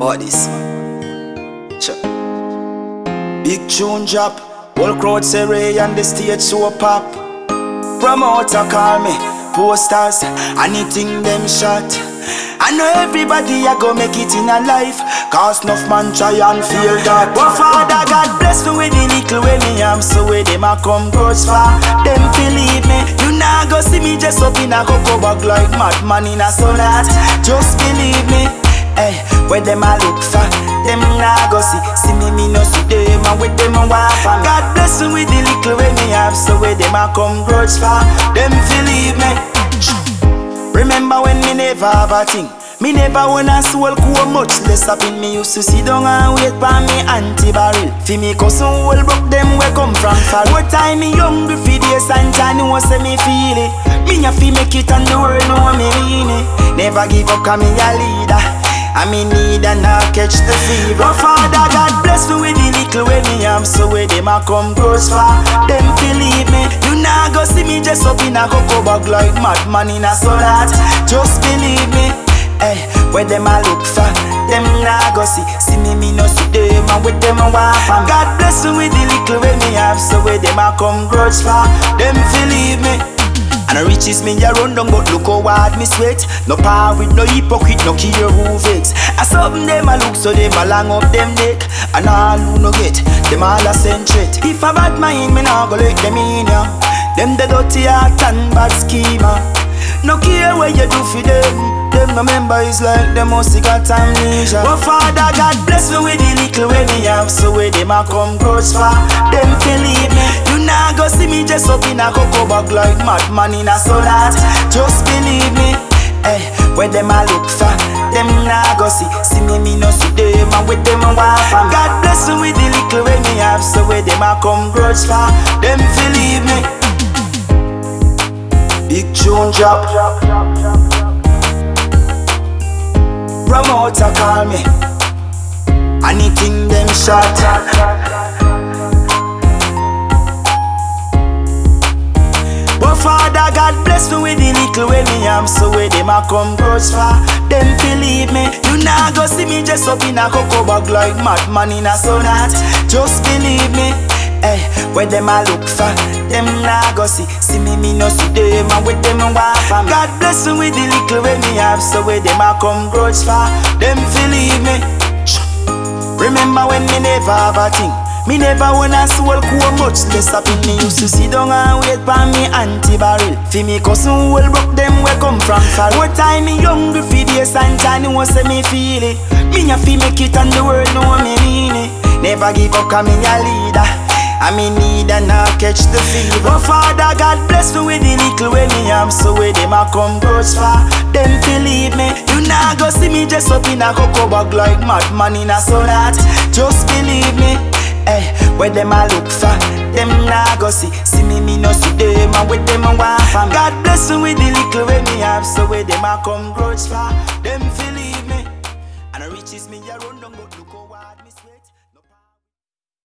Bodies. Big tune drop. Whole crowd say Ray and the stage so pop. Promoter call me, posters, anything them shot. I know everybody a go make it in a life, cause enough man try and feel that. But Father God bless me with the little way me am, so where them a come goes far. Them believe me, you nah go see me just up in a cocoa bag like madman in a solat. Just believe me, hey, where them a look for, them nah go see me no see them, and with them a wife. And God bless me with the little way me have, so where them a come goes far. Them believe me. Remember when me never have a thing, me never wanna soul cool, much less up in me used to sit down and wait for me anti-barrel. Fi me cousin whole broke them where come from far. What time me hungry for days and Johnny was say me feel it. Me a fi make it and the world know me mean it. Never give up 'cause me a leader, I me need and now catch the fever. But Father God bless me with the little way me am, so where them a come goes far. Them believe me, you nah go see me just up in a cocoa bag like madman in a solat. Just believe me, hey, where them a look for, them nah go see me no see them, and with them a wife. And God bless me with the little way me have, so where them a come goes far. Them believe me. And the riches me a run down, but look how hard me sweat. No power with no hypocrite, no care who vex. I something them a look, so them a long up them neck. And all who no get, them all a send threat. If a bad mind, me nah go let them in ya. Them the dirty heart and bad schemer. No care what you do for them, them no member is like them must got amnesia. But Father God bless me with the little way me have, so where them a come grows far. Them believe me, you nah go see me just up in a cocoa bag like madman in a solat. Just believe me, hey, where them a look for, them nah go see me no see them, and with them a wife. And God bless me with the little way me have, so where them a come grows far. Them believe me. Big tune drop. Promoter call me, anything them shot. But Father God bless me with the little way me am, so where them a come goes far. Them believe me, you nah go see me just up in a cocoa bag like madman in a solat. Just believe me, hey, where them a look for, them nah go see me no see them, and with them a wife. And God bless me with the little way me have, so where them a come grows far. Them believe me. Remember when me never have a thing, me never wanna soul cool, much less up in me used to sit down and wait for me anti-barrel. Fi me cousin whole broke them where come from far. What time me hungry for days and Johnny was say me feel it. Me a fi make it and the world know me mean it. Never give up 'cause me a leader, I me need and now catch the fever. But Father God bless me with the little way me am, so where them a come goes far. Them believe me, you nah go see me just up in a cocoa bag like madman in a solat. Just believe me, hey, where them a look for, them nah go see me no see them, and with them a wife. And God bless me with the little way me have, so where them a come goes far. Them believe me, and the riches me a run down, but look